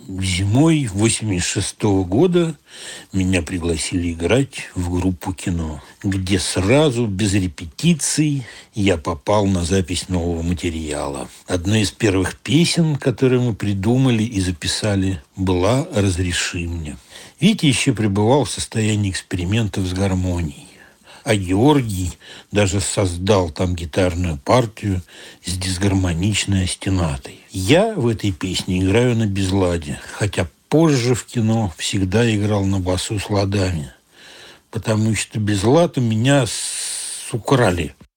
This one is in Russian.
Зимой 86 года меня пригласили играть в группу кино, где сразу, без репетиций, я попал на запись нового материала. Одной из первых песен, которые мы придумали и записали, была «Разреши мне». Витя еще пребывал в состоянии экспериментов с гармонией. А Георгий даже создал там гитарную партию с дисгармоничной остенатой. Я в этой песне играю на безладе, хотя позже в кино всегда играл на басу с ладами, потому что безлад у меня украли.